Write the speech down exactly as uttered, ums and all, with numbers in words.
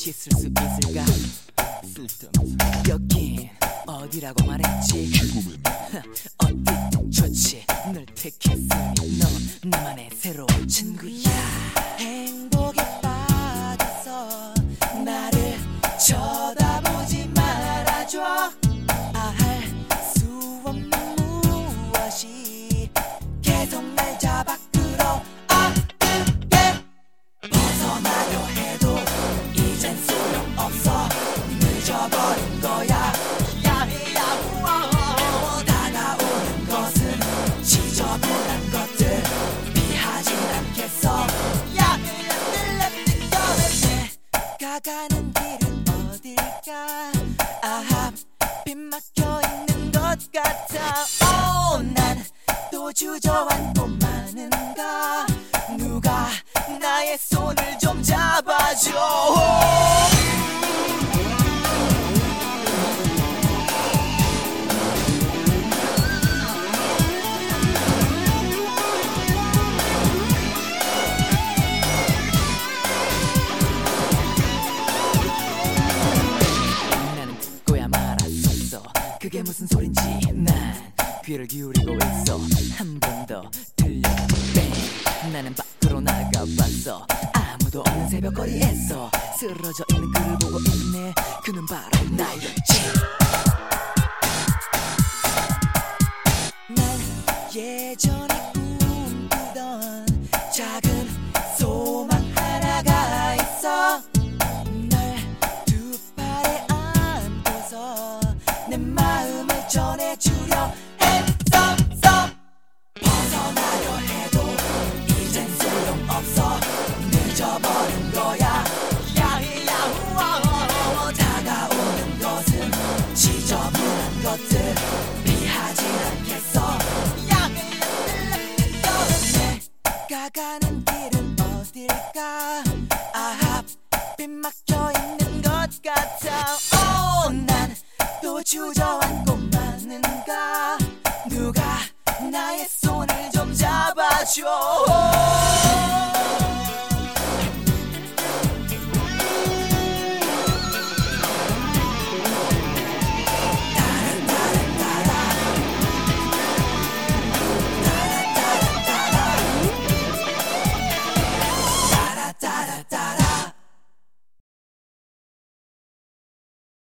씻을 수 있을까? 쓸데없어. 여긴 어디라고 말했지? 지금은 어디든 좋지. 널 택했으니 넌 나만의 새로운 친구야. 행복에 빠져서 나를 쳐다보지 말아줘. 알 수 없는 무엇이 계속 날 잡아 끌어안게. 벗어나려 해도 이젠 소용없어. 늦어버린 거야. 야야 우와. 다가오는 것은 지저분한 것들. 피하진 않겠어. 야야 내가 가는 길은 어딜까? 아하 빗 막혀 있는 것 같아. 오, 난 또 주저앉고 마는가? 누가 나의 손을 좀 잡아줘. 나는 듣고야 말았었어. 그게 무슨 소린지 난 귀를 기울이고 있어. 한 번 더 들려 뺑. 나는 밖으로 나가봤어. 아무도 없는 새벽거리에서 쓰러져 있는 그를 보고 있네. 그는 바로 나였지. 난 예전에 꿈꾸던 작은 소망 하나가 있어. 널 두 팔에 안고서 내 마음을 전해주려 했었어. 벗어나려 해도 이젠 소용없어. 늦어버린 거야. 야야 우와. 다가오는 것은 지저분한 것들. 피하진 않겠어. 야야 내가 가는 길은 어딜까? 아하 빗 막혀 있는 것 같아. 오, 난 또 주저앉고 마는가? 누가 나의 손을 좀 잡아줘.